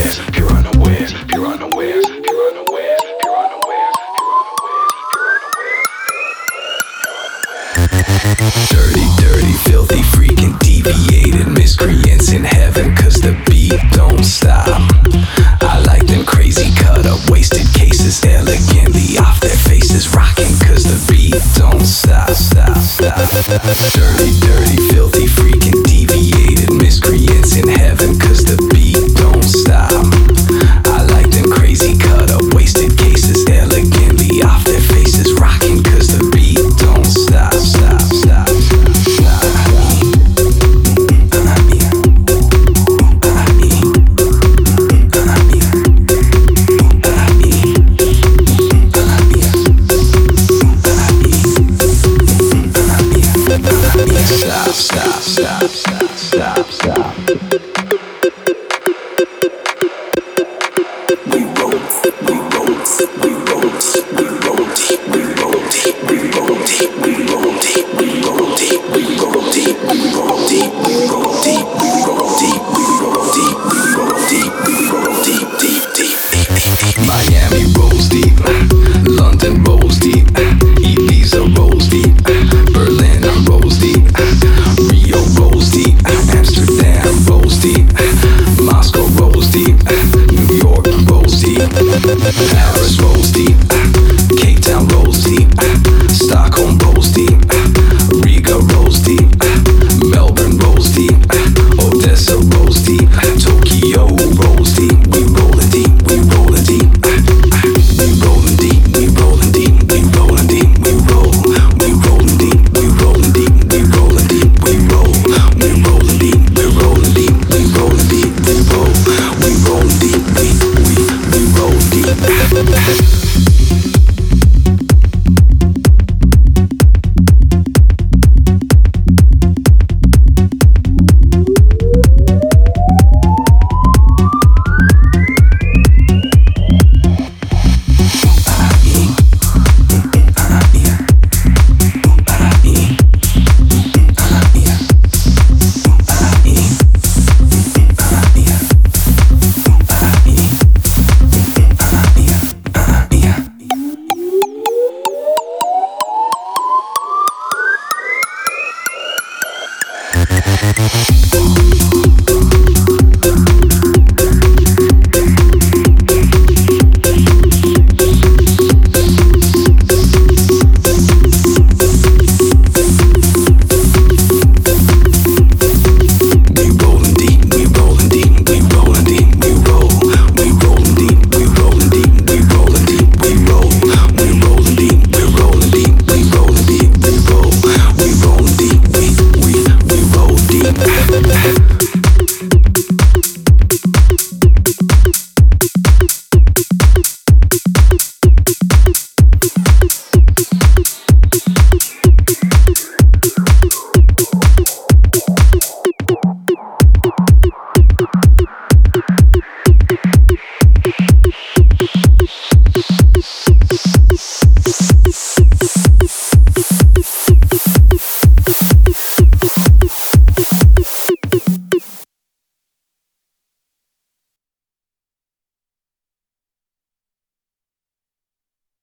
Dirty, dirty, filthy, freaking deviated miscreants in heaven, cause the beat don't stop. I like them crazy cut up, wasted cases, elegantly off their faces, rocking, cause the beat don't stop, stop, stop. Dirty, dirty, filthy, freaking deviated miscreants in heaven, cause the beat don't stop. I like them crazy cut up, wasted cases, elegantly off their faces, rocking, cause the beat don't stop, stop, stop. Stop, stop, stop, stop, stop. We roll, we roll, we roll, we roll deep, we roll deep, we roll deep, we roll deep, we roll deep, we roll deep, we roll deep, we roll deep, we roll deep, we roll deep, we roll deep, we roll deep, deep, deep, deep, deep. Miami rolls deep, London rolls deep, Ibiza rolls deep, Berlin rolls deep, Rio rolls deep, Amsterdam rolls deep, Moscow rolls deep, New York rolls deep.